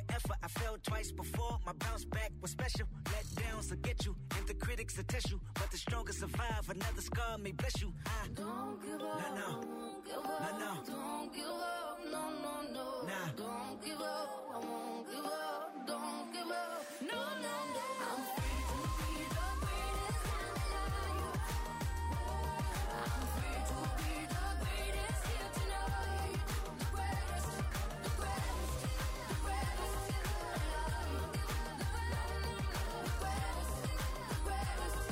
with effort. I failed twice before. My bounce back was special. Let downs will get you, and the critics will test you. But the strongest survive. Another scar may bless you. Don't give up. No. Won't give up. No. Don't give up. No. Nah. Don't give up. I won't give up. Don't give up. No. I'm free to be the greatest and alive. I'm free to be the greatest here tonight. The greatest alive. The greatest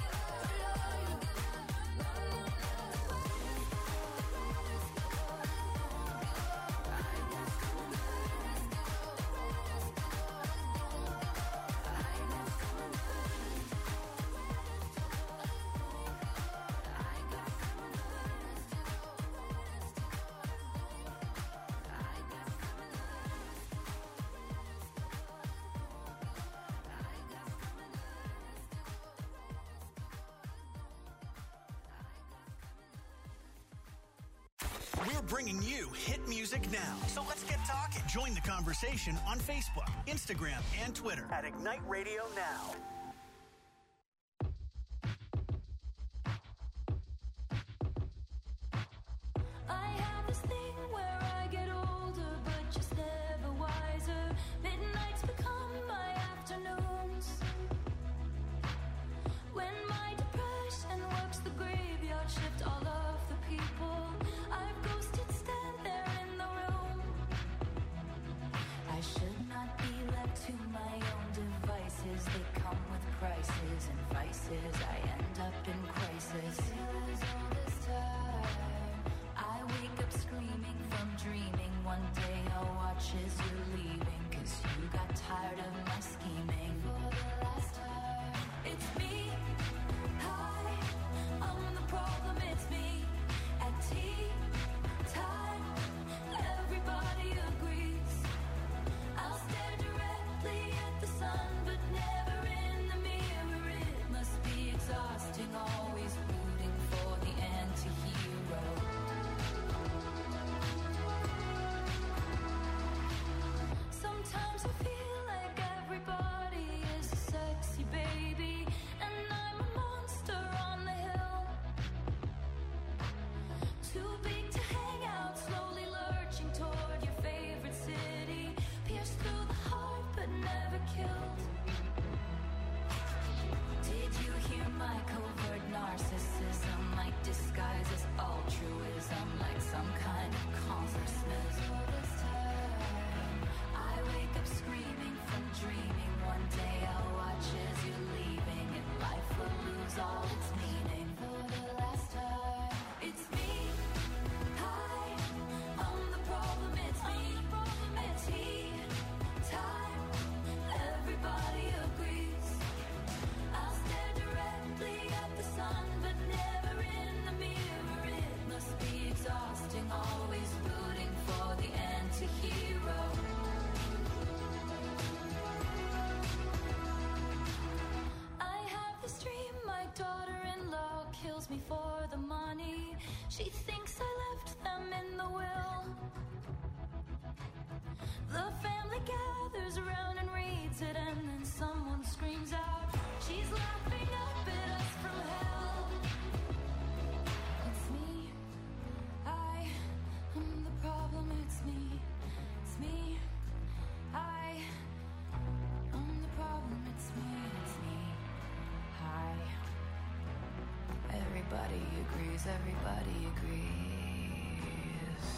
We're bringing you hit music now. So let's get talking. Join the conversation on Facebook, Instagram, and Twitter at Ignite Radio Now. I have this thing where I get older, but just never wiser. Midnights become my afternoons. When my depression works the graveyard shift, all of the people I've ghosted stand there in the room. I should not be left to my own devices. They come with prices and vices. I end up in crisis. Feels all this time. I wake up screaming from dreaming. One day I'll watch as you're leaving, 'cause you got tired of my scheming. For the last time, it's me. Hi, I'm the problem, it's me. At tea time, everybody agrees. I'll stare directly at the sun, but never in the mirror. It must be exhausting, always rooting for the anti-hero. Sometimes I feel like everybody is a sexy baby, and I'm a monster on the hill. Too big to hang out, slowly lurching toward your favorite city. Pierced through the heart, but never killed. Did you hear my covert narcissism? Like disguise as altruism, like some kind of consciousness. All this time, I wake up screaming from dreaming. One day I'll watch as you're leaving, and life will lose all its meaning. For the last time, it's me. Hi, I'm the problem, it's me. At tea time, everybody agrees. I'll stare directly at the sun, but never in the mirror. It must be exhausting, always rooting for the anti-hero. I have this dream, my daughter-in-law kills me for the money. She thinks I left them in the will. The family gathers around and reads it, and then someone screams out, she's laughing up at us from hell. It's me. I am the problem, it's me. It's me. I am the problem, it's me. It's me. Hi. Everybody agrees, everybody agrees.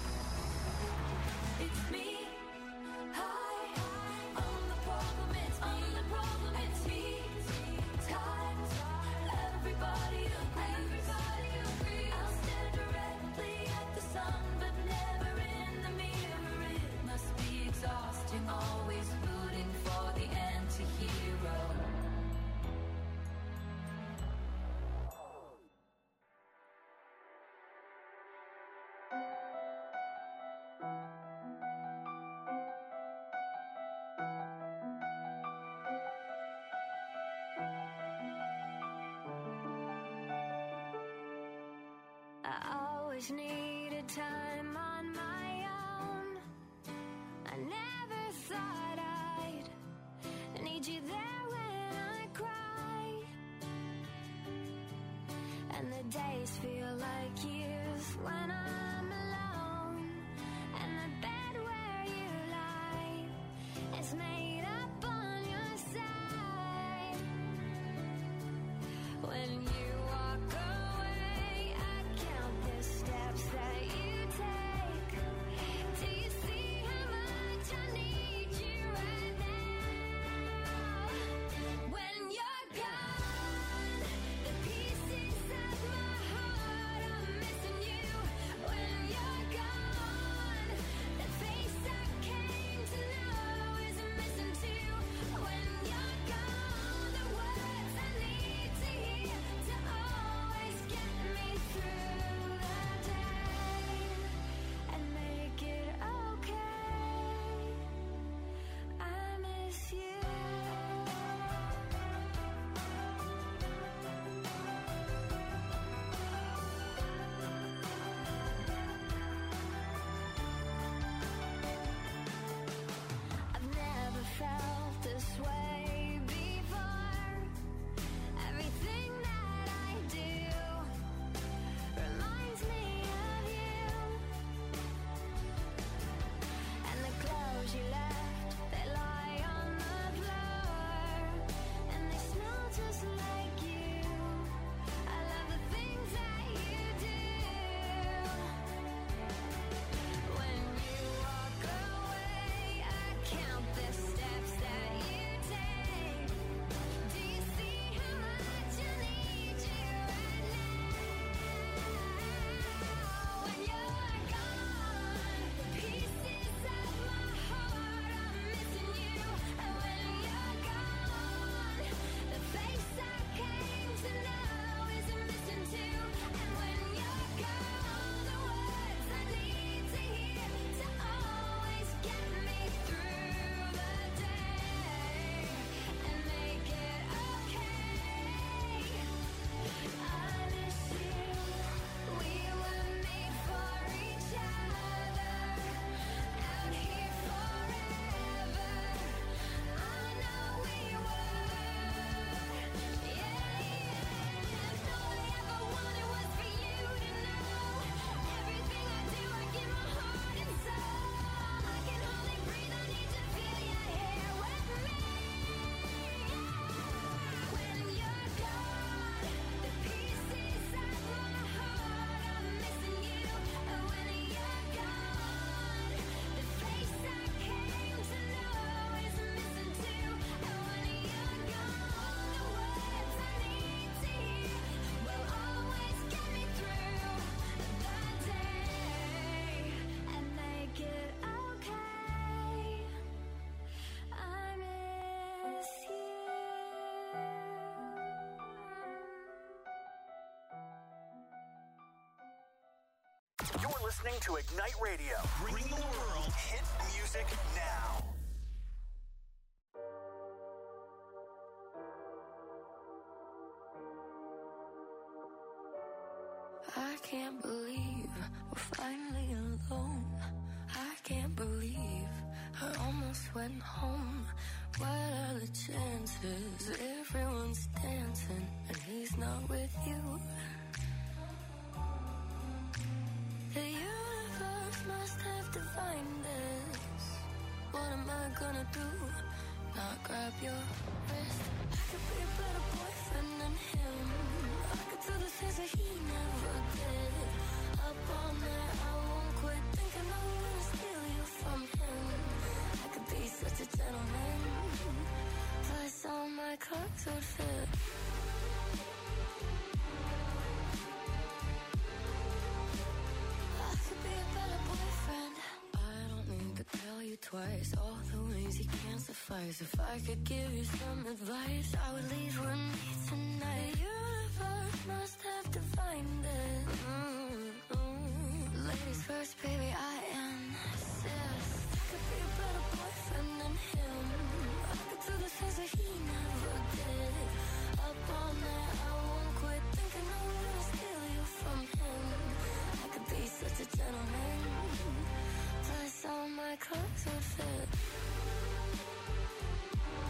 It's me. Hi, I'm the problem, it's me. I'm the problem, it's me. Time, everybody agrees. I'll stare directly at the sun, but never in the mirror. It must be exhausting, always rooting for the anti-hero. I always needed time on my own. I never thought And the days feel like years when I'm alone. And the bed where you lie is made up on your side. When you walk away, I count the steps that you take. Do you see how much I need you right now? When you're gone, the pieces of my heart are missing you. When you're gone, the face I came to know is missing too. When you're gone, the words I need to hear to always get me through the day and make it okay. I miss you. I've never felt this way before. Everything that I do reminds me of you. And the clothes you left, they lie on the floor. And they smell just like you. I love the things that you do. When you walk away, I count the steps that you take. Do you see how much I need you right now? When you're gone, the pieces of my heart are missing you. And when you're gone, the face I came to know is missing too. And when you're gone, the words I need to hear to always get me through the day and make it okay. I miss you. We were made for each other. Out here forever. I know we were. Yeah. All I ever wanted was for you to know. Everything I do, I give my heart and soul. I can hardly breathe. I need to feel your hair with me. When you're gone, the pieces of my heart are missing you. And when you're gone, the face I came to know is missing too. And when you're gone, the words I need to hear will always get me through the day and make it okay. I miss you. You're listening to Ignite Radio. Bring the world hit music now. I can't believe we're finally alone. I can't believe I almost went home. What are the chances? Everyone's dancing and he's not with you. The universe must have divined us. What am I gonna do? Not grab your wrist. I could be a better boyfriend than him. I could do the things that he never did. Up all night, I won't quit thinking I'm gonna steal you from him. I could be such a gentleman. Plus all my clothes would fit. I could be a better boyfriend. I don't need to tell you twice all the ways you can't suffice. If I could give you some advice, I would leave with me tonight. The universe must have divined it. Ladies first, baby, I insist. I could be a better boyfriend than him. I could do the things that he never did. Up all night, I won't quit thinking I'm gonna steal you from him. I could be such a gentleman. Plus all my clothes would fit.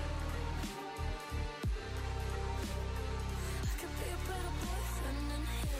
I could be a better boyfriend than him.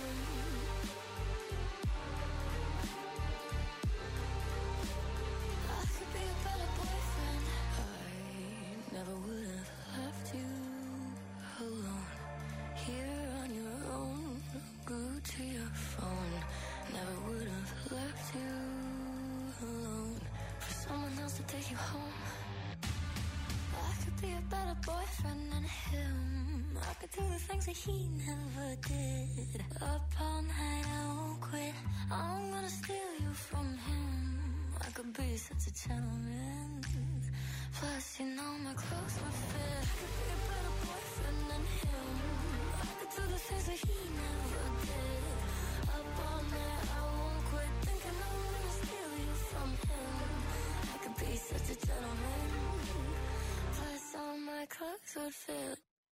better boyfriend than him. I could do the things that he never did. Up all night, I won't quit. I'm gonna steal you from him. I could be such a gentleman. Plus, you know my clothes would fit. I could be a better boyfriend than him. I could do the things that he never did. Up all night, I won't quit. Thinking I'm gonna steal you from him. I could be such a gentleman. Plus, all my clothes would fit.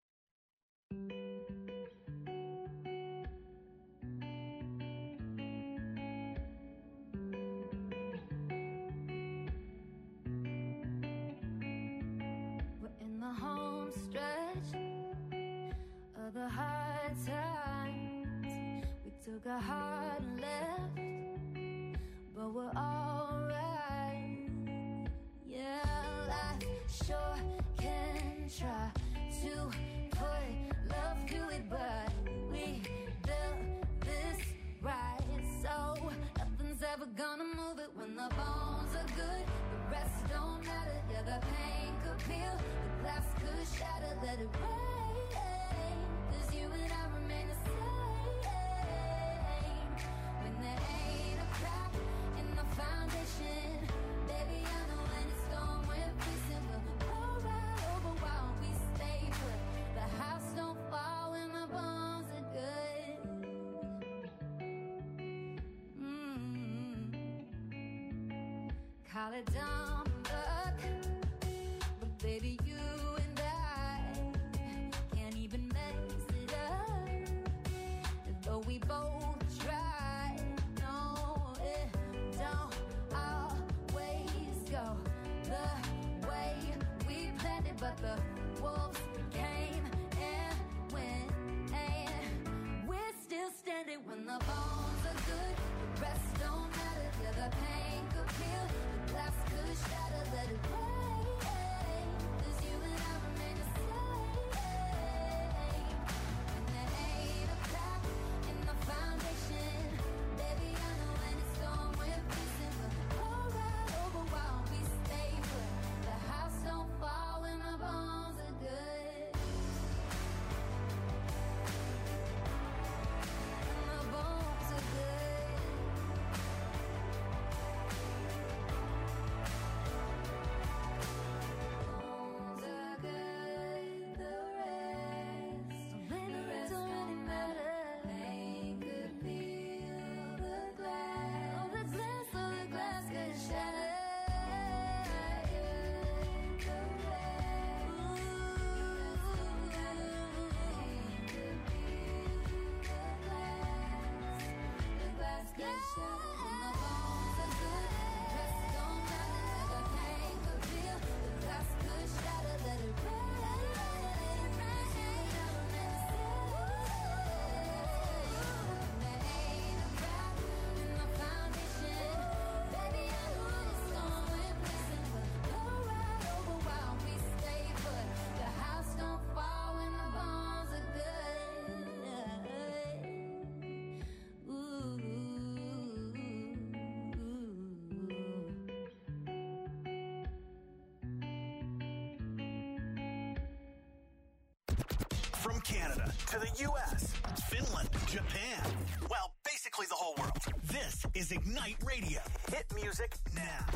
The hard times, we took a hard left, but we're alright. Yeah, life sure can try to put love to it, but we built this right, so nothing's ever gonna move it. When the bones are good, the rest don't matter. Yeah, the pain could peel, the glass could shatter, let it rain. You and I remain the same. When there ain't a crack in the foundation, baby, I know when it's gone, we're facing. We'll go right over while we stay put. The house don't fall when the bones are good. Call it dumb luck, but baby, you and I can't even mess it up. Though we both try, no, it don't always go the way we planned it. But the wolves came and went, and we're still standing. When the bones are good, the rest don't matter. Yeah, the pain could peel, the glass could shatter, let it rain. 'Cause you and I remain the same. When there ain't a crack in the foundation, baby, I know when it's gone, we're facing. We'll go right over while we stay put. The house don't fall when the bones are good. When the bones are good. Bones are good, the rest don't really matter. Pain could peel the glass. Oh, the glass could shatter. The glass could shatter. When the bones are good, the rest don't matter. The pain could peel, the glass could shatter. Let it rain. There ain't a crack in the foundation, baby, I know when it's gone, we're facing. We'll go right over while we stay put. The house don't fall when the bones are good. From Canada to the U.S., Finland, Japan. Well, basically the whole world. This is Ignite Radio. Hit music now.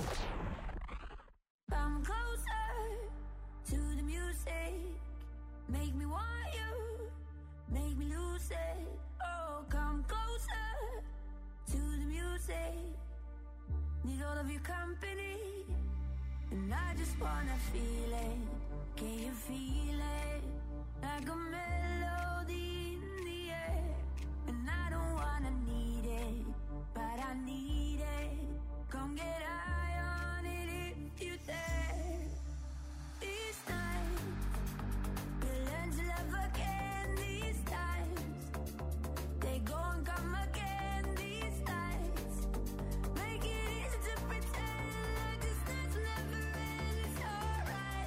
Come closer to the music. Make me want you. Make me lose it. Oh, come closer to the music. Need all of your company. And I just wanna feel it. Can you feel it? Like a melody in the air. And I don't wanna need it, but I need it. Come get high on it if you dare. These times, we'll learn to love again. These times, they go and come again. These nights, make it easy to pretend like this night's never end. It's alright.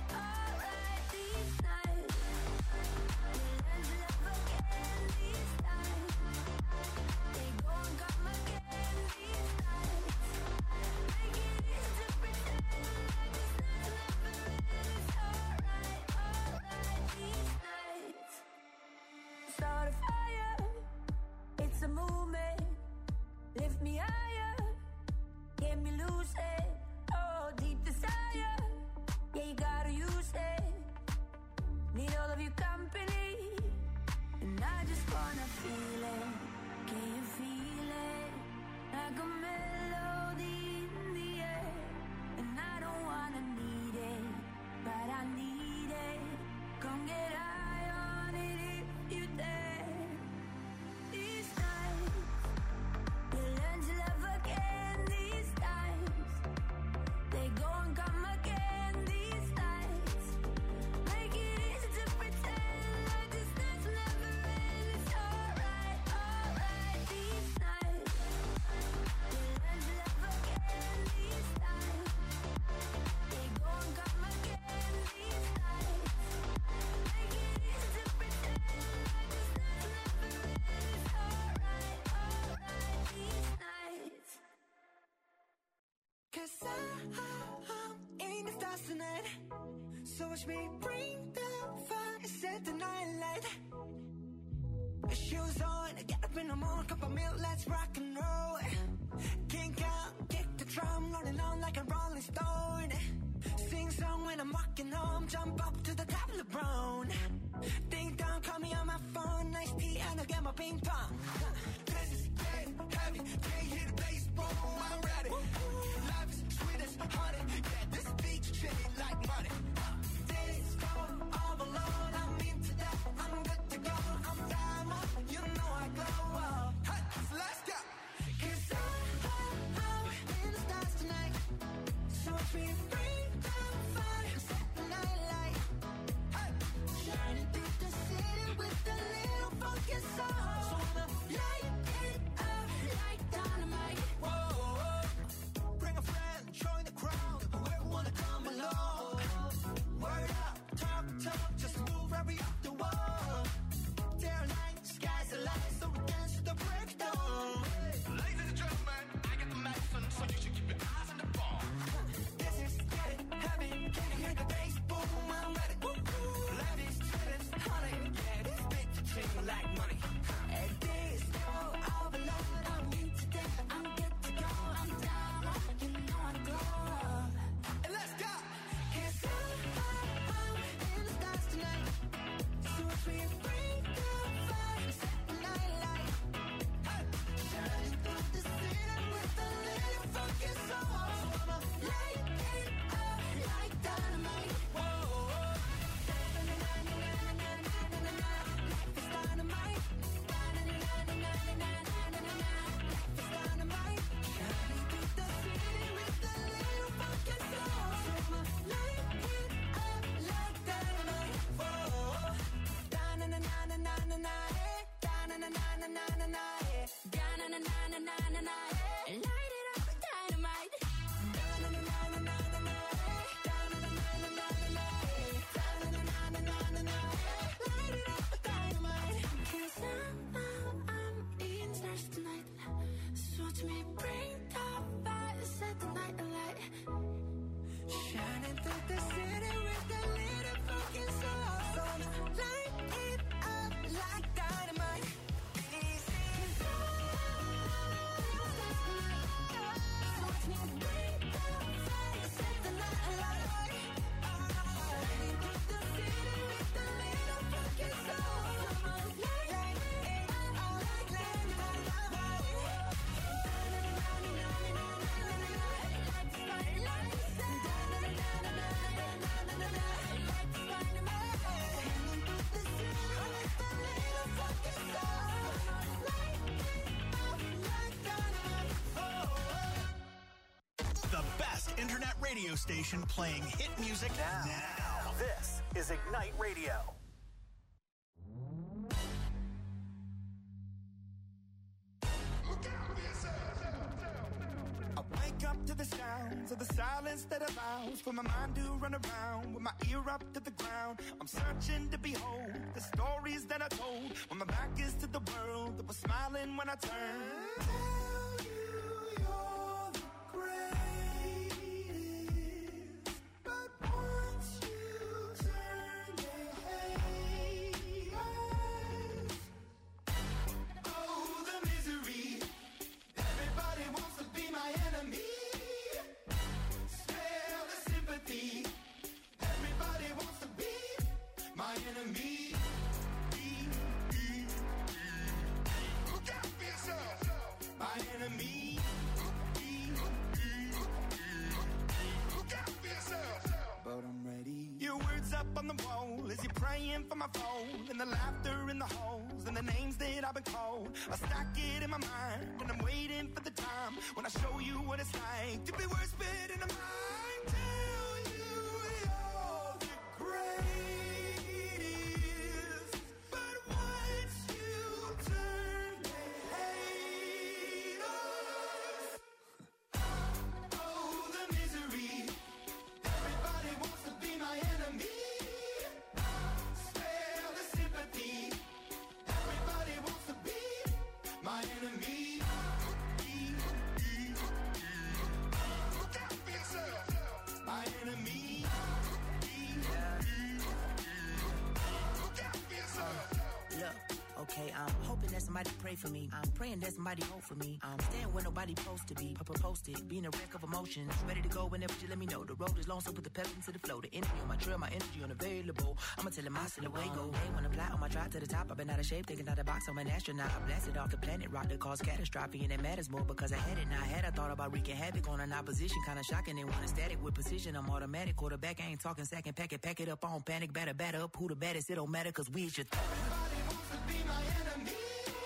movement. Lift me higher, get me lucid. Oh, deep desire, yeah, you gotta use it. Need all of your company, and I just wanna feel it. Can you feel it? Like a melody in the air. And I don't wanna need it, but I need it. Come get high on it if you dare. These nights, you learn to love again. These times, they go and come again. These nights, make it easy to pretend like this never ends. It's alright, alright. These nights, you learn to love again. These times, they go and come again. These nights, make it easy to pretend like this never ends. It's alright, alright. These nights. 'Cause I'm in the stars tonight. So watch me bring the fire, set the night light. Shoes on, get up in the morning, cup of milk, let's rock and roll. Kink out, kick the drum, rolling on like a rolling stone. Sing song when I'm walking home, jump up to the top of the brown. Ding dong, call me on my phone, nice tea and I'll get my ping pong. This is getting heavy, can't hear the bass, boom, I'm ready. Life is sweet as honey, yeah, this beat's chilling like money. This go all alone, I'm into that, I'm good to go, I'm diamond, you know I glow up. Hey, so let's go. 'Cause I'm in the stars tonight, so watch me bring the fire, set the night light. Hey, shining through the city with a little funky soul. So I'ma light it up like dynamite. Whoa, bring a friend, join the crowd, whoever wanna come along. Word up, talk, just move right up the wall. Day or night, sky's the light, so we dance to the breakdown. Ladies and gentlemen, I got the medicine, so you should keep your eyes on the ball. This is getting heavy, can you hear the bass? Boom, I'm ready. Life is sweet as honey, yeah, this beat's chilling like money. And this go all alone, I'm into that, I'm good to go, I'm down, you know I glow up. And let's go. 'Cause I'm in the stars tonight, so watch me bring the fire, set the night light. Hey, shining through the city with a little funky soul. So I'ma light it up like dynamite. Whoa, life is dynamite. Life is dynamite. Shining through the city with a little funky soul. So I'ma light it up like dynamite. Whoa, da-na-na-na-na-na-na, da-na-na-na-na-na-na, da-na-na-na-na-na-na, light it up like dynamite. Da-na-na-na-na-na-na, da-na-na-na-na-na-na, da-na-na-na-na-na-na, light it up like dynamite. 'Cause I'm in stars tonight, so watch me bring the fire, set the night alight. Shining through the city with a little funky soul. So I'ma light it up like dynamite. Easy. 'Cause so watch me bring the fire, set the night alight. Shining through the city with a little funky soul. So I'ma light it up like dynamite. The best internet radio station playing hit music now. This is Ignite Radio. I wake up to the sounds of the silence that allows for my mind to run around with my ear up to the ground. I'm searching to behold the stories that I told when my back is to the world that was smiling when I turned. Tell you you're the greatest, but once you turn, they hate us. Oh, the misery. my enemy. Look out for yourself. My enemy. Look out for yourself. But I'm ready. Your words up on the wall as you're praying for my phone, and the laughter in the halls, and the names that I've been called. I stack it in my mind, and I'm waiting for the time when I show you what it's like to be worse fit in a mind. Tell you you're the greatest, but once you turn, they hate us. Oh, the misery. Everybody wants to be my enemy. Spare the sympathy. Everybody wants to be my enemy. Look out for yourself. My enemy. Look out for yourself. Look, okay, I'm hoping that somebody pray for me. I'm praying that somebody hope for me. I'm staying where nobody supposed to be. Papa posted, being a wreck of emotions. Ready to go whenever you let me know. The road is long, so put the pedal into the flow. The energy on my trail, my energy unavailable. I'ma tell him I still away go. Hey, when I fly on my drive to the top, I've been out of shape, thinking out the box. I'm an astronaut. I blasted off the planet, rock that caused catastrophe, and it matters more because I had it. Now I had, I thought about wreaking havoc on an opposition, kind of shocking. They want a static with precision. I'm automatic, quarterback. I ain't talking second pack it up on panic, batter up. Who the baddest? It don't matter, cause we is your Everybody wants to be my enemy.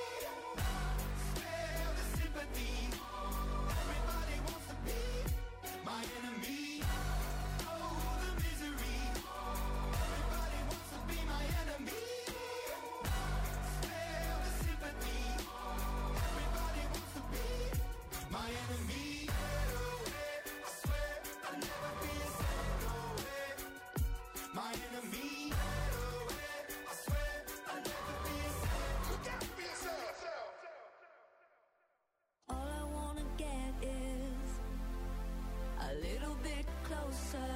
Spare the sympathy. Everybody wants to be my enemy. Oh, the misery. Everybody wants to be my enemy. Spare the sympathy. Everybody wants to be my enemy. I swear I'll never be a my enemy. I swear I'll never be a look out for yourself. All I wanna get is a little bit closer.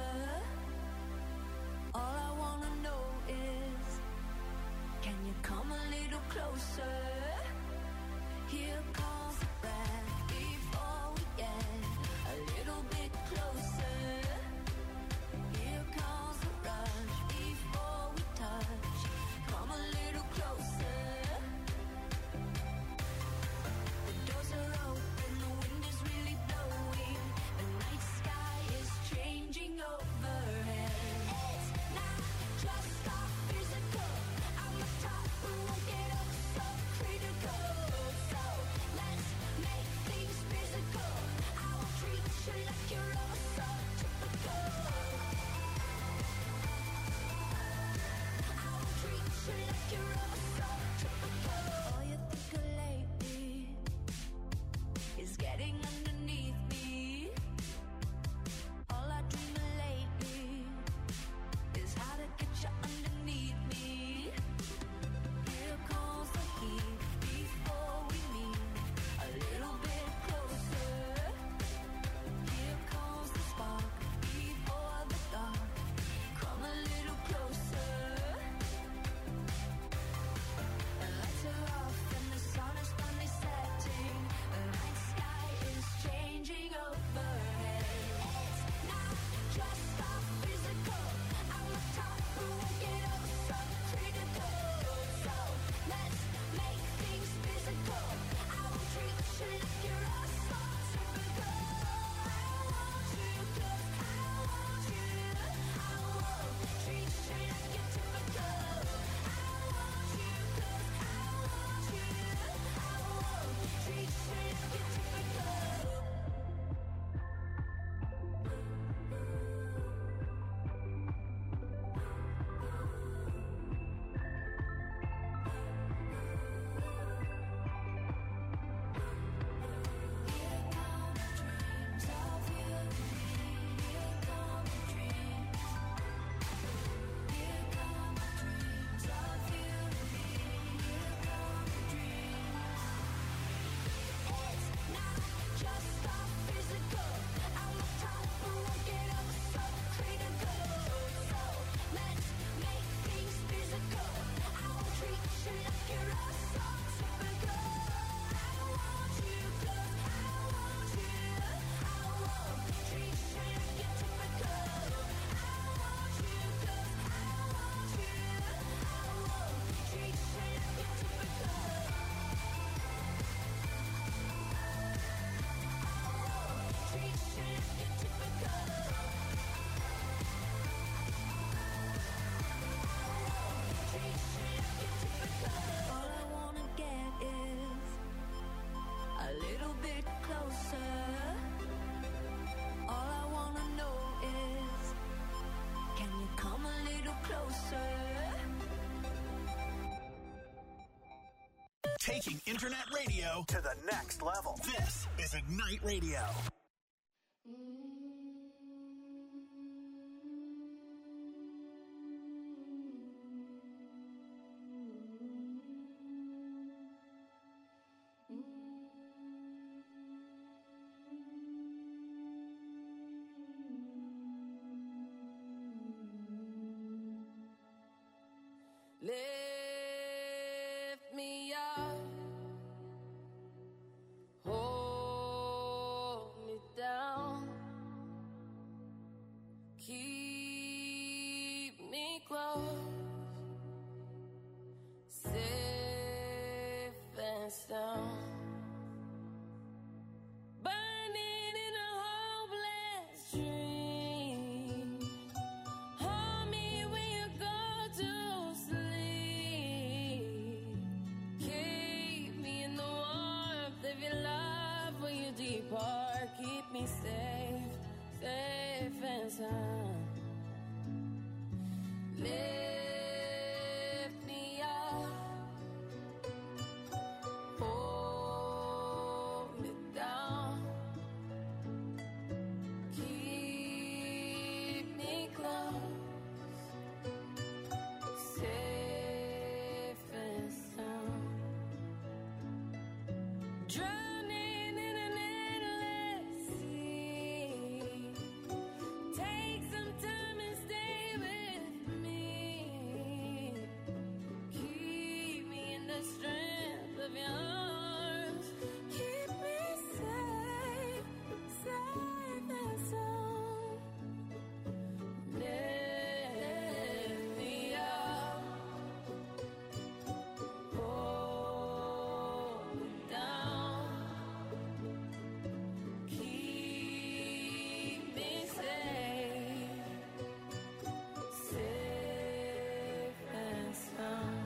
All I wanna know is, can you come a little closer? Here comes the breath before we get a little bit closer. Here comes the rush before we touch. Come a little closer. The doors are open, the wind is really blowing. The night sky is changing overhead. It's not just our physical. I'm a top, we won't get up so critical. So let's Taking internet radio to the next level. This is Ignite Radio. Lift me up, hold me down, keep me close, safe and sound. Burning in a hopeless dream. Hold me when you go to sleep. Keep me in the warmth of your love when you depart. Keep me safe, safe and sound. Lift me up, hold me down, keep me close, safe and sound. Drowning in an endless sea. Take some time and stay with me. Keep me in the strength of your arms. Keep me safe, safe and sound. Lift me up, hold me down, keep me safe, safe and sound.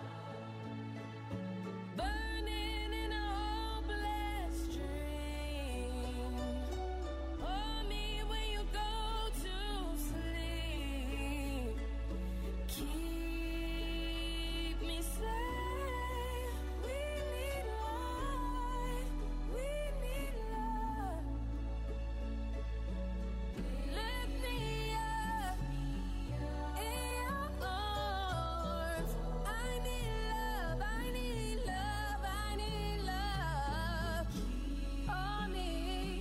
Burning in a hopeless dream. Hold me when you go to sleep. Keep me safe. We need light. We need love. Lift me up in your arms. I need love. I need love. I need love. Hold me.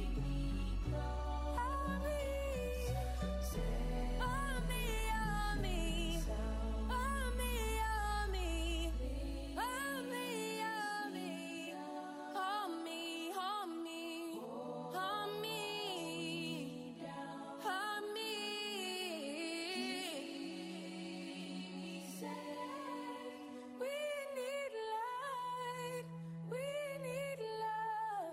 Hold me. Hold me. Hold me. Hold me. Hold me. Hold me. Hold me. Hold me. Hold me. Hold me. We need light. We need love.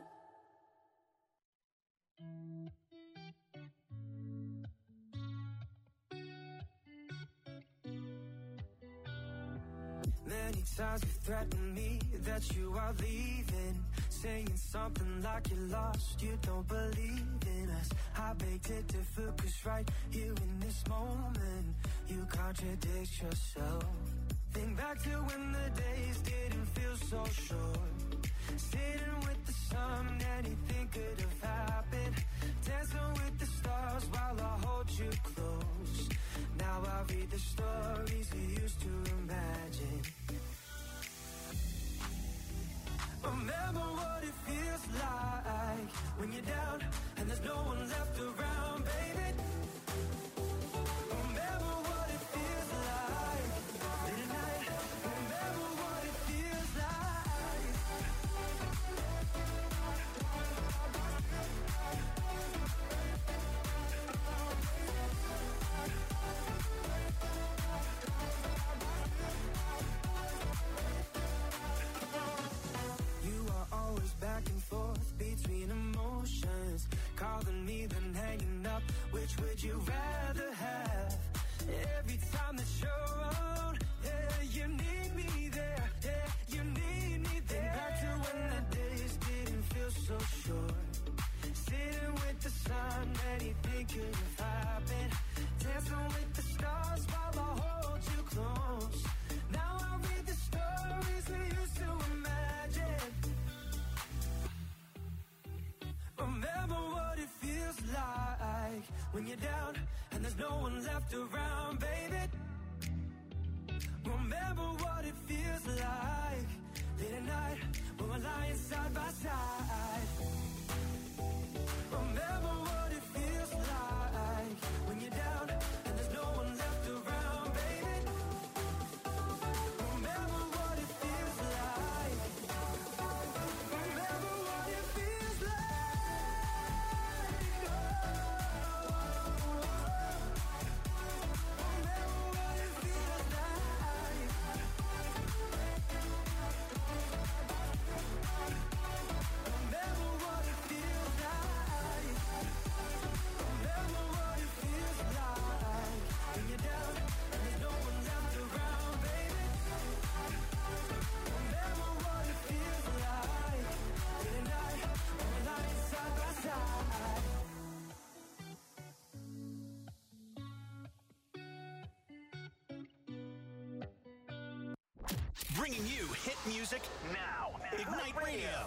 Many times you threatened me that you are leaving, saying something like you're lost, you don't believe in us. I beg to differ, 'cause right here in this moment, you contradict yourself. Think back to when the days didn't feel so short, sitting with the sun, anything could have happened, dancing with the stars while I hold you close. Now I read the stories we used to imagine. Remember what it feels like when you're down and there's no one left around, baby. Remember what it feels like late at night. Remember what it feels like. You are always back and forth between emotions, calling me then hanging when you're down and there's no one left around, baby. Remember what it feels like late at night when we're lying side by side. Remember what it feels like when you're down and there's no one left around, baby. Remember what it feels like. Remember what it feels like. Remember what it feels like. Remember what it feels like. Remember what it feels like when you're down and there's no one left around, baby. Remember what it feels like day and night when we're lying side by side. Bringing you hit music now. Ignite Radio.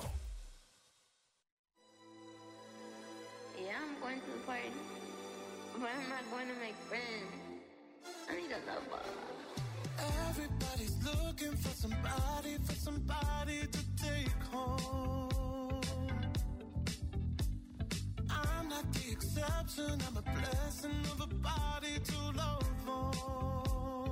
Yeah, I'm going to the party, but I'm not going to make friends. I need a lover. Everybody's looking for somebody to take home. I'm not the exception, I'm a blessing of a body to love on.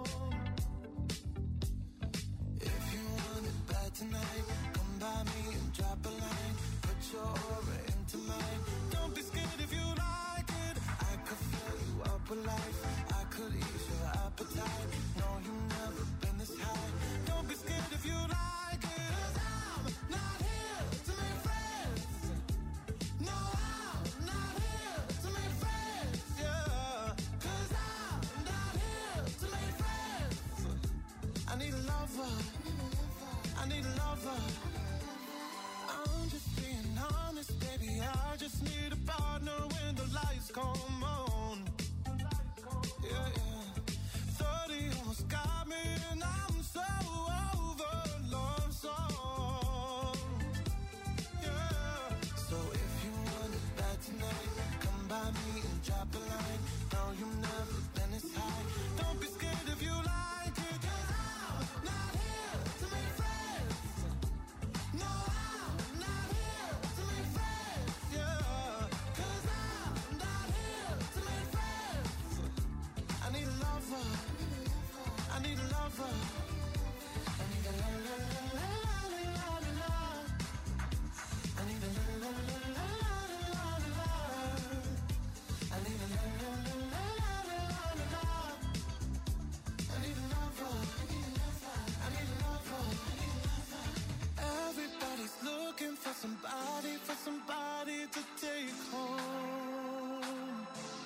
If you want it bad tonight, come by me and drop a line. Put your aura into mine. Don't be scared if you like it. I could fill you up with life. I could ease your appetite. No, you've never been this high. Don't be scared if you like it. 'Cause I'm not here to make friends. No, I'm not here to make friends. Yeah, 'cause I'm not here to make friends. I need a lover. I need a lover. I'm just being honest, baby. I just need a partner when the lights come on. Yeah, yeah. 30 almost got me, and I'm so over love song. Yeah. So if you want it bad tonight, come by me and drop a line. No, you've never been this high. Don't be scared if you like it, 'cause I'm not here to make friends. No, I'm not here to make friends. Yeah, 'cause I'm not here to make friends. I need a lover. I need a lover. I need a la la la la la la la. I need a la la la la la la la. I need a la la la la la la la. I need a lover. I need a lover. Everybody's looking for somebody to take home.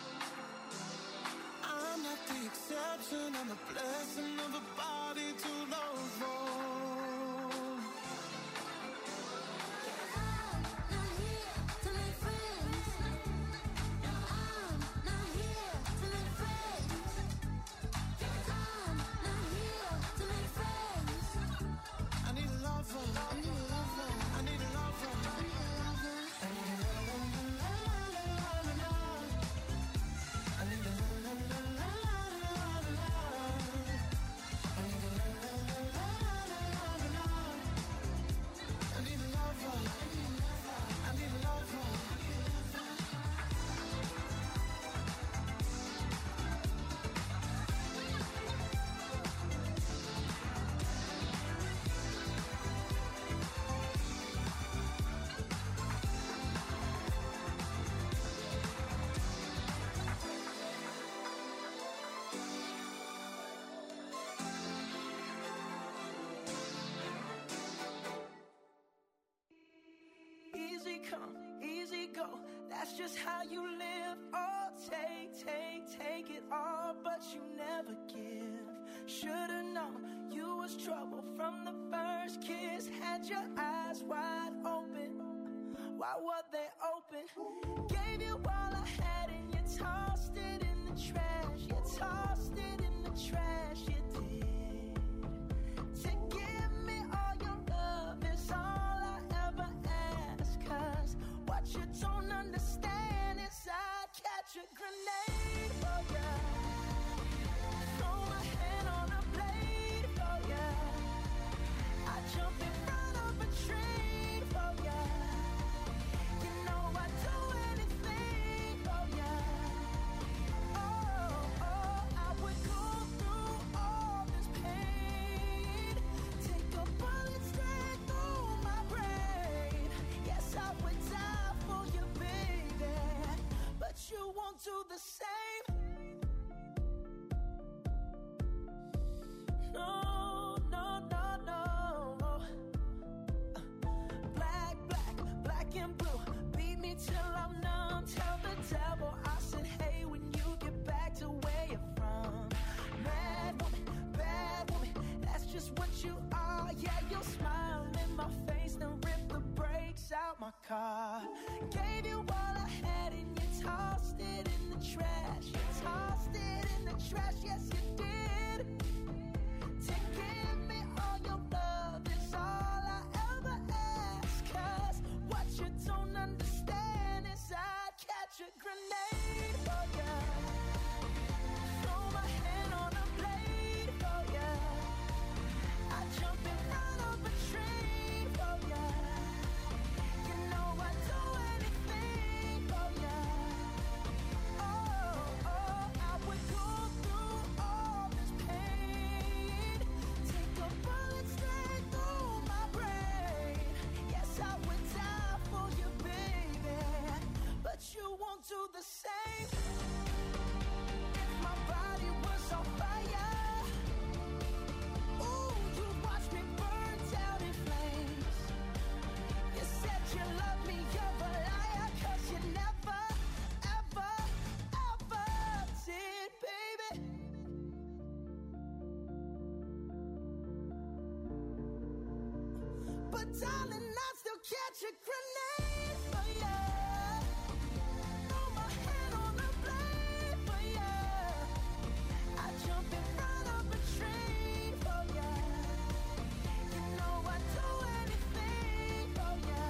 I'm not the exception, I'm a blessing of a body to love on. I'm not here to make friends. I'm not here to make friends. I'm not here to make friends. I need a lover. I need a lover. I need a lover. I need a la la la la la la la. I need a la la la la la la la. I need a la la la la la la la. I need a lover. I need a lover. Easy come, easy go. That's just how you live. Oh, take it all, but you never give. Should've known you was trouble from the first kiss. Had your eyes wide open. Why were they open? Gave you all I had and you tossed it in the trash. You tossed it in the trash. You did. To give me all your love is all I ever ask. 'Cause what you don't understand is I'd catch a grenade. won't do the same. No, no, no, no. Black, black, black and blue. Beat me till I'm numb. Tell the devil I said, hey, when you get back to where you're from. Mad woman, bad woman, that's just what you are. Yeah, you'll smile in my face, then rip the brakes out my car. Gave you all I had and you tossed it in the trash. You tossed it in the trash, yes you did. To give me all your love is all I ever ask. 'Cause what you don't understand is I'd catch a grenade for ya. Throw my hand on a blade for ya. I'd jump in front of a train for ya. You know I'd do anything for ya. Oh, oh, I would go through all this pain. Take a bullet straight through my brain. Yes, I would die for you, baby. But you won't do the same. If my body was on fire, ooh, you'd watch me burn down in flames. You said you love me, you're a liar, 'cause you never, ever, ever did, baby. But darling, I'd still catch a grenade for ya. Throw my hand on a blade for ya. I'd jump in front of a train for ya. You know I'd do anything for ya.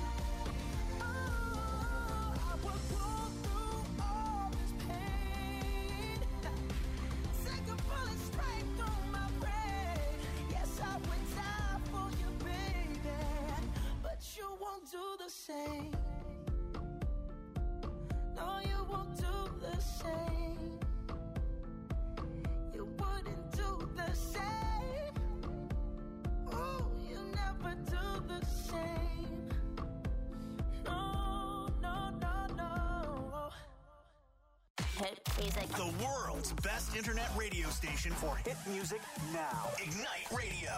Oh, I would go through all this pain. Take a bullet straight through my brain. Yes, I would die for you, baby. But you won't do the same. No, you won't do the same. You wouldn't do the same. Oh, you never do the same. No, no, no, no. Hit music. The world's best internet radio station for hit music now. Ignite Radio.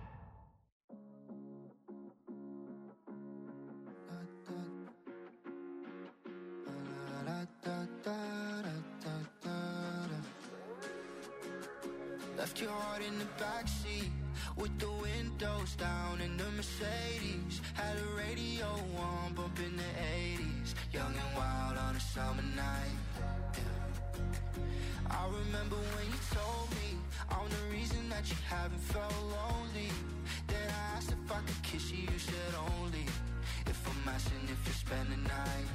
Left your heart in the backseat with the windows down in the Mercedes. Had a radio on, bumping the 80s. Young and wild on a summer night. Yeah. I remember when you told me I'm the reason that you haven't felt lonely. Then I asked if I could kiss you, you said only if I'm asking if you spend the night.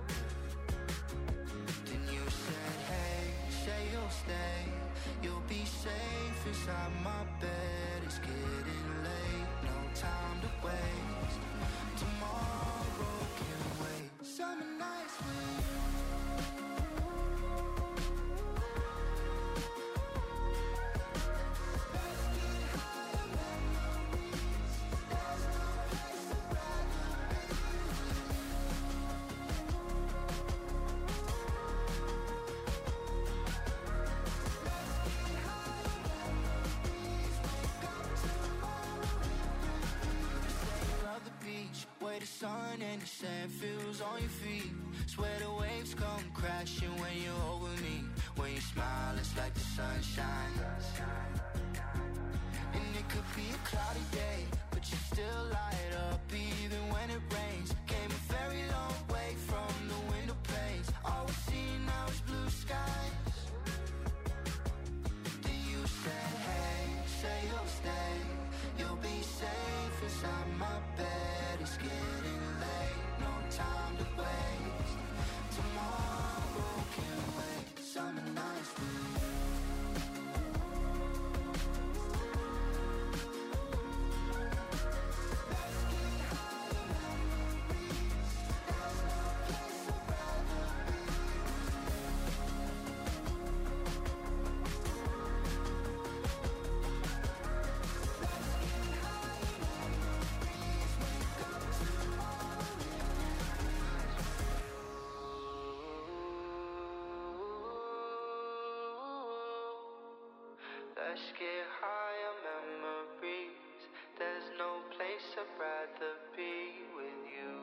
Then you said, hey, say you'll stay. You'll be safe inside my bed. It's getting late, no time to waste. Tomorrow can wait. Summer nights with you. Let's get higher memories. There's no place I'd rather be with you. Where the sun and the sand feels on your feet. Swear the waves come crashing when you're over me. When you smile, it's like the sunshine. And it could be a cloudy day, but you still light up even when it rains. Came a very long way from the window panes. All we see now is blue skies. Then you said, hey, say you'll stay. You'll be safe inside my bed. It's getting late, no time to waste. Tomorrow can wait. Summer nights with you. Let's get higher memories. There's no place I'd rather be with you.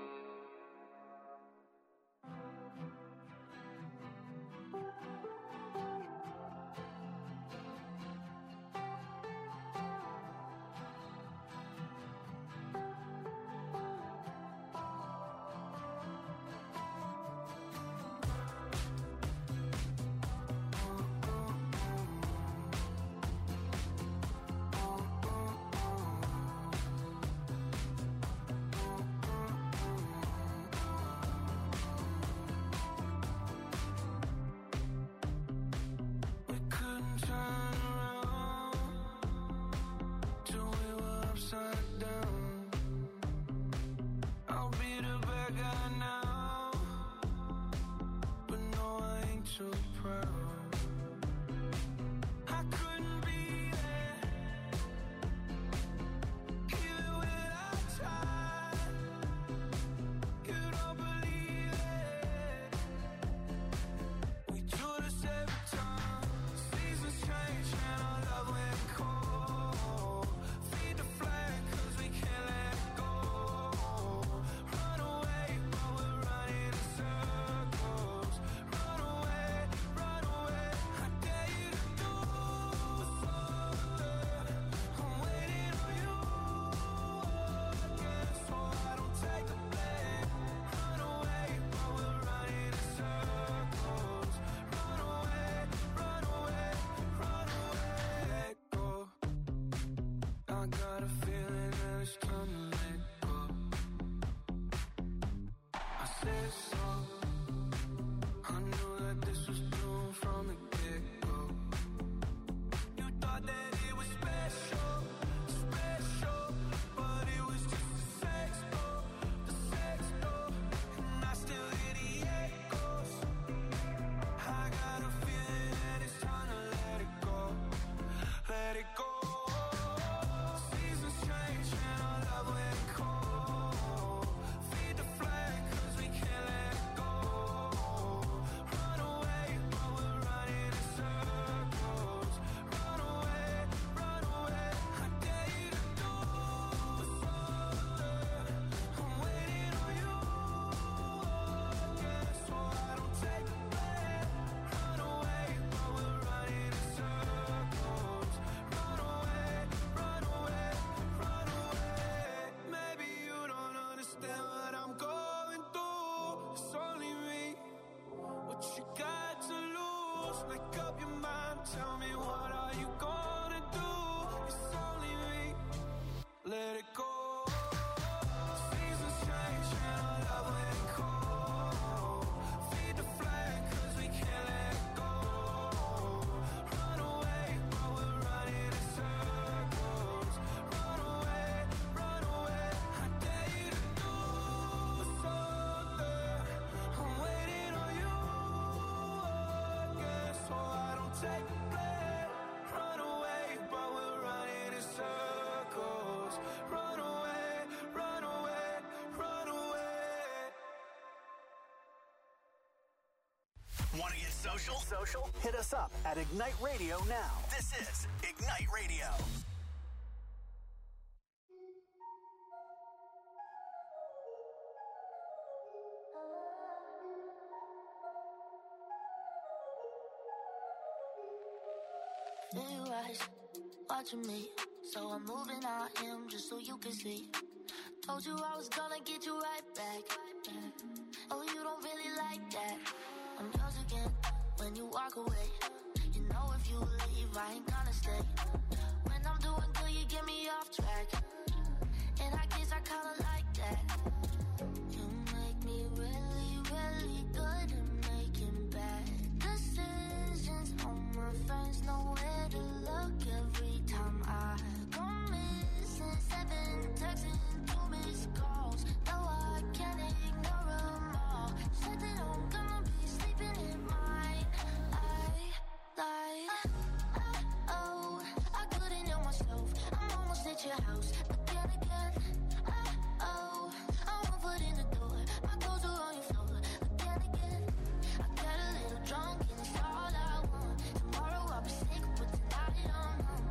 Want to get social? Hit us up at Ignite Radio now. This is Ignite Radio. In your eyes, watching me, so I'm moving on him just so you can see. Told you I was gonna get you right back. Oh, you don't really like that. I'm yours again when you walk away. You know if you leave, I ain't gonna stay. When I'm doing good, you get me off track. And I guess I kinda like that. You make me really, really good at making bad decisions. All my friends know where to look every time I go missing. 7 texts and 2 missed calls. No, I can't ignore them all. Said that I'm gonna be sleeping in mine. Oh, I couldn't help myself. I'm almost at your house. But then again, oh, I won't put in the door. My clothes are on your floor. But then again, I got a little drunk and it's all I want. Tomorrow I'll be sick, but tonight I'm home.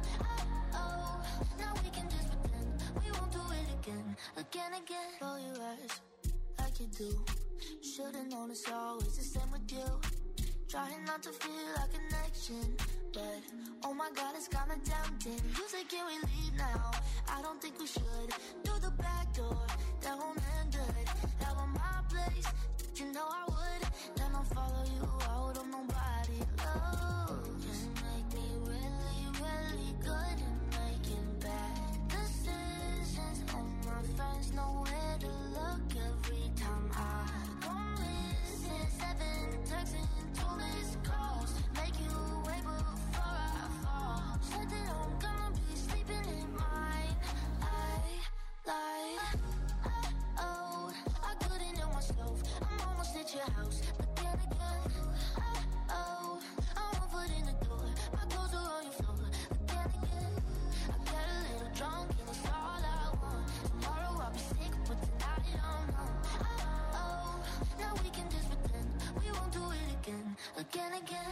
again. Roll your eyes like you do. Should've known it's always the same with you. Trying not to feel a connection, but oh my God, it's kinda tempting. You say, can we leave now? I don't think we should. Through the back door, that won't end good. That was my place, you know I would. Then I'll follow you out of nobody love. Just make me really, really good at making bad decisions. All my friends know where to look every time I go missing. 7 texting, 2 missed calls. Make you wait before I fall. Said that I'm gonna be sleeping in mine. I lied. Oh, I couldn't help myself. I'm almost at your house, but then again, oh, I'm 1 foot in the door. My clothes are on your floor, but then again, I got a little drunk and it's all I want. Tomorrow I'll be sick, but tonight I'm home. Oh, now we can just pretend we won't do it again, again.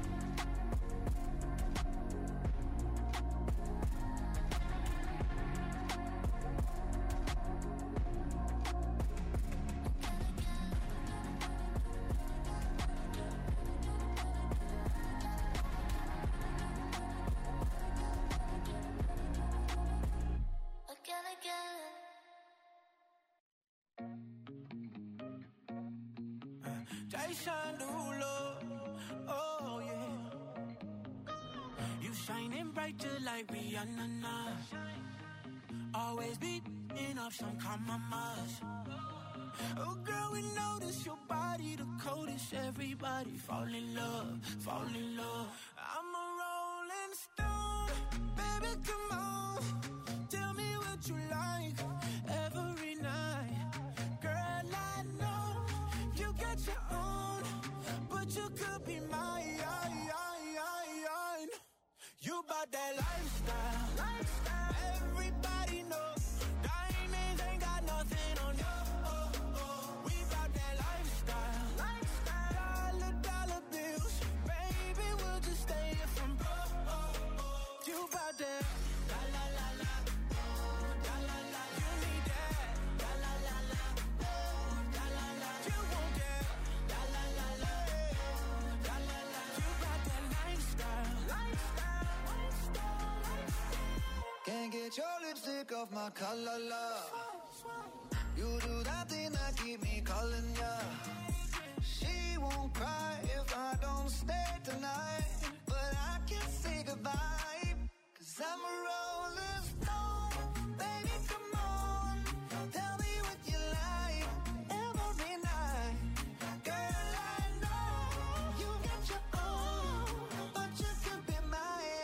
Jason Derulo, oh yeah. You shining bright just like Rihanna now. Always beating up some compromise. Oh girl, we notice your body the coldest. Everybody fall in love, fall in love. I'm a rolling stone, baby, come on. Tell me what you like every night. Girl, I know you got your own, but you could be mine. You bought that lifestyle. Everybody knows diamonds ain't got nothing on you. We bought that lifestyle. Dollar bills, baby, we'll just stay here from broke. You bought that. La la la la. La la la. You need that. La la la la. La la la. You want that. La la la la. La la la. You bought that lifestyle. Can't get your lipstick off my collar, love. You do that thing that keep me calling ya. She won't cry if I don't stay tonight, but I can say goodbye, 'cause I'm a rolling stone. Baby, come on, tell me what you like every night. Girl, I know you got your own, but you could be mine.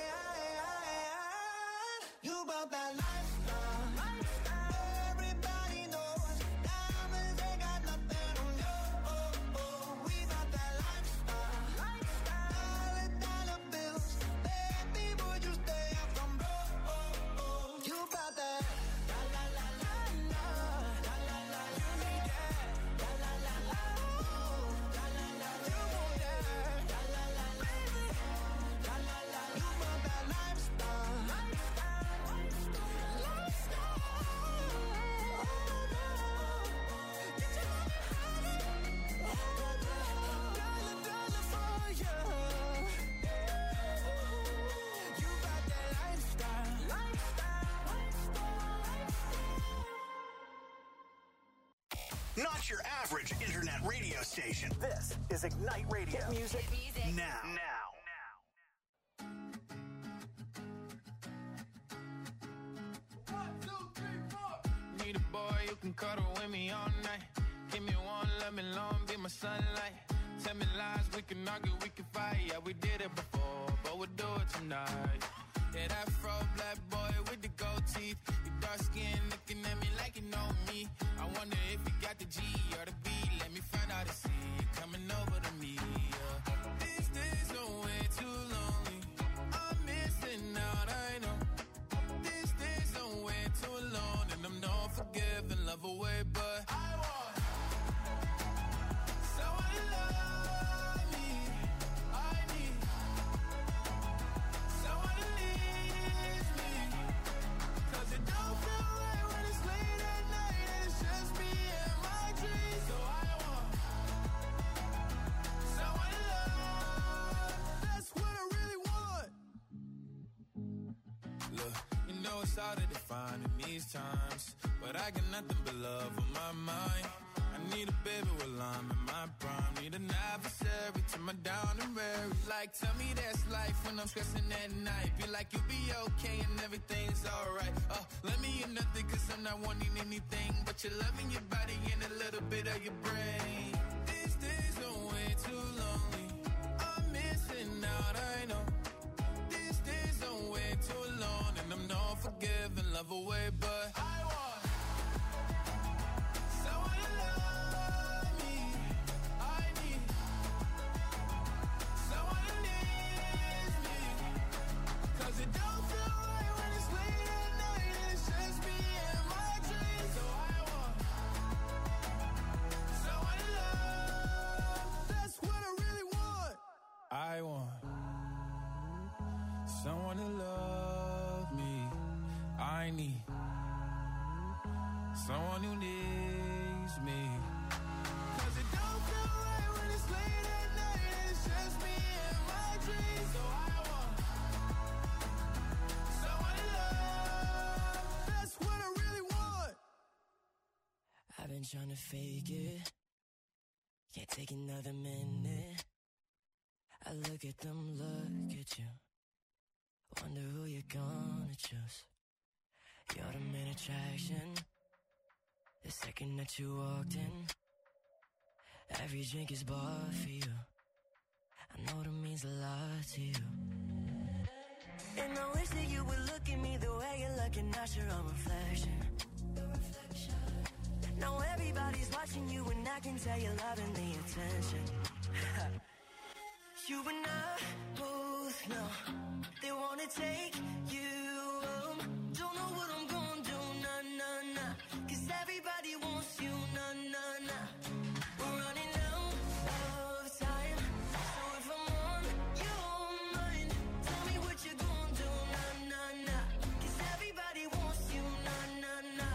You bought that lifestyle. Everybody knows diamonds ain't got nothing on you. We bought that lifestyle. Dollar bills, baby, would you stay up from broke? You bought that. La la la la la. La la la. You need that. La la la la. La la la. You want that. La la la baby. La la la. You bought that lifestyle. Not your average internet radio station. This is Ignite Radio. Hit music now. Need a boy who can cuddle with me all night. Give me one, let me long, be my sunlight. Tell me lies, we can argue, we can fight. Yeah, we did it before, but we'll do it tonight. Yeah, that fro black boy with the gold teeth. Your dark skin looking at me like you know me. I wonder if you got the G or the B. Let me find out and see you coming over to me. Yeah. These days are way too lonely. I'm missing out, I know. These days are way too alone, and I'm not forgiving, love away, but I want someone to love me. I need someone to Look, you know it's hard to define in these times, but I got nothing but love on my mind. I need a baby while I'm in my prime. Need an adversary to my down and weary. Like, tell me that's life when I'm stressing at night. Be like, you'll be okay and everything's alright. Let me in nothing cause I'm not wanting anything but your love and your body and a little bit of your brain. These days are way too lonely. I'm missing out, I know. These days are way too long and I'm not forgiving, love away, but I want someone to love me. I need someone who needs me. Cause it don't feel right when it's late at night and it's just me and my dreams. So I want someone to love. That's what I really want. I want someone to love me. I need someone who needs me. Cause it don't feel right when it's late at night and it's just me and my dreams. So I want someone to love. That's what I really want. I've been trying to fake it. Can't take another minute. I look at them, look at you. Wonder who you're gonna choose. You're the main attraction. The second that you walked in, every drink is bought for you. I know that means a lot to you. And I wish that you would look at me the way you're looking at your own reflection. Now everybody's watching you and I can tell you're loving the attention. You and I both know they wanna take you home. Don't know what I'm gonna do, nah, nah, nah. Cause everybody wants you, nah, nah, nah. We're running out of time. So if I'm on your mind, tell me what you're gonna do, nah, nah, nah. Cause everybody wants you, nah, nah, nah.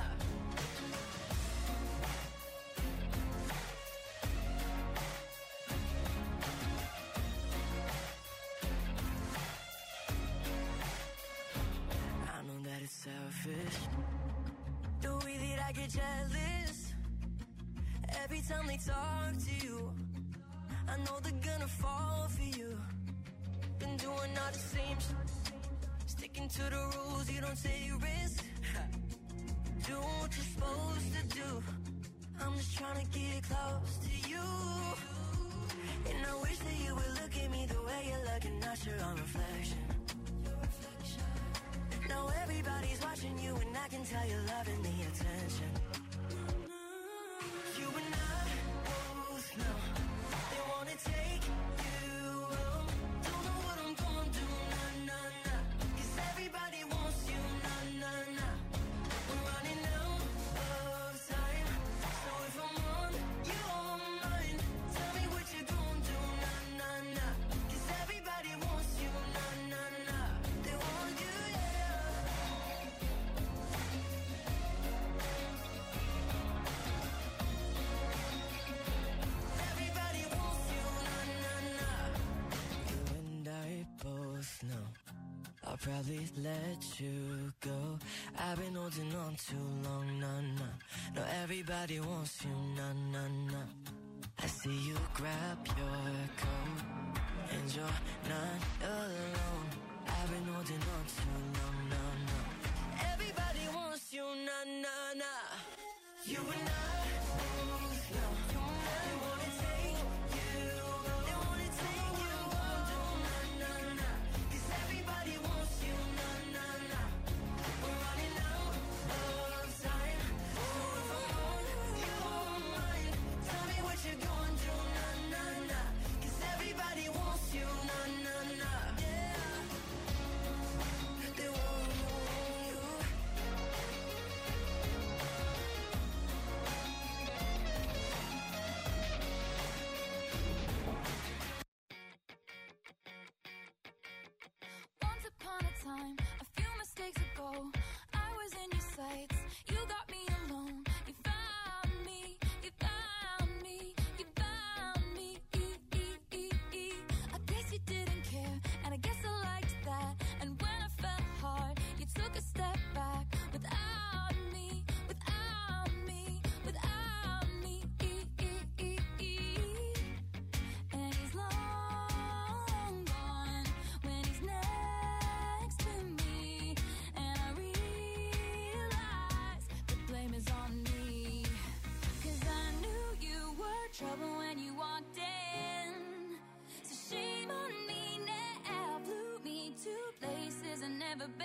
It's selfish the way that I get jealous every time they talk to you. I know they're gonna fall for you. Been doing all the same sticking to the rules, you don't take risks. Doing what you're supposed to do. I'm just trying to get close to you. And I wish that you would look at me the way you're looking at your own reflection. Now everybody's watching you and I can tell you're loving the attention. You and I both know they wanna take you home. Don't know what I'm gonna do, nah, nah, nah. Cause everybody wants you, nah, nah, nah. We're running out of time. So if I'm on your mind, tell me what you're gonna do, nah, nah, nah. Cause everybody wants you, nah, nah, nah. They want you, yeah. Everybody wants you, nah, nah, nah. You and I both know I'll probably let you go. I've been holding on too long, nah, nah. No, everybody wants you, nah, nah, nah. I see you grab your coat and you're not alone. I've been holding on too long, nah, nah. Everybody wants you, nah, nah, nah. You and I both know they wanna take you, they wanna take you home, nah, nah, nah. Cause everybody wants you, nah, nah, nah. We're running out of time. So if I'm on your mind, tell me what you're gonna do, nah, nah, nah. Cause everybody wants you, nah, nah, nah. Yeah. They want you. Once upon a time, a few mistakes ago, I was in your sights. You got me alone. You found me. You found me. You found me. I guess you didn't care, and I guess I liked that. And when I felt hard, you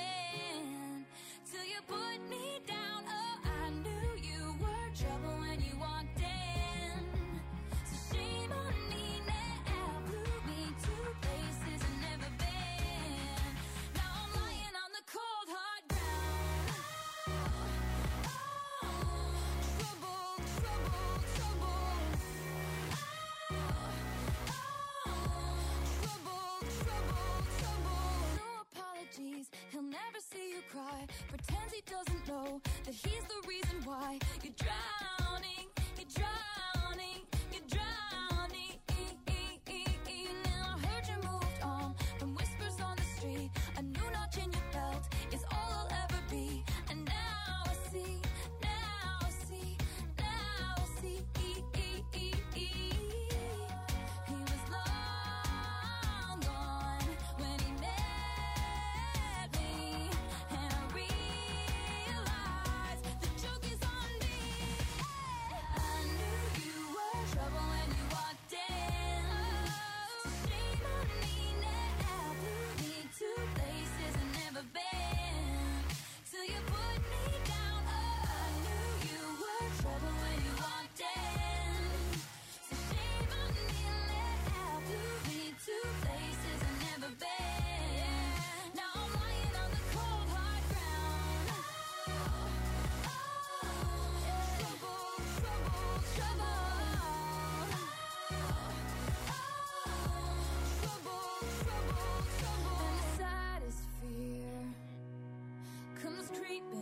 been till you put me down. Oh, I knew you were trouble when you walked in. So shame on me now, blew me to places I've never been. Now I'm lying on the cold hard ground. Trouble, trouble, trouble. Trouble, trouble. No apologies, he'll never see you cry. Pretends he doesn't know that he's the reason why you're drowning, you're drowning, you're drowning. Now I heard you moved on from whispers on the street. A new notch in your belt is all I'll ever be. And now I see, now I see, now I see. He was long gone when he met me, and I realized the joke is on me. I knew you were trouble when you walked in. So shame on me now, blew me to places I've never been till you put me down. Oh, I knew you were trouble when you walked in. So shame on me now, blew me to places I've never been. Now I'm lying on the cold hard ground. Trouble, trouble, trouble. Trouble, trouble, trouble. And the saddest fear comes creeping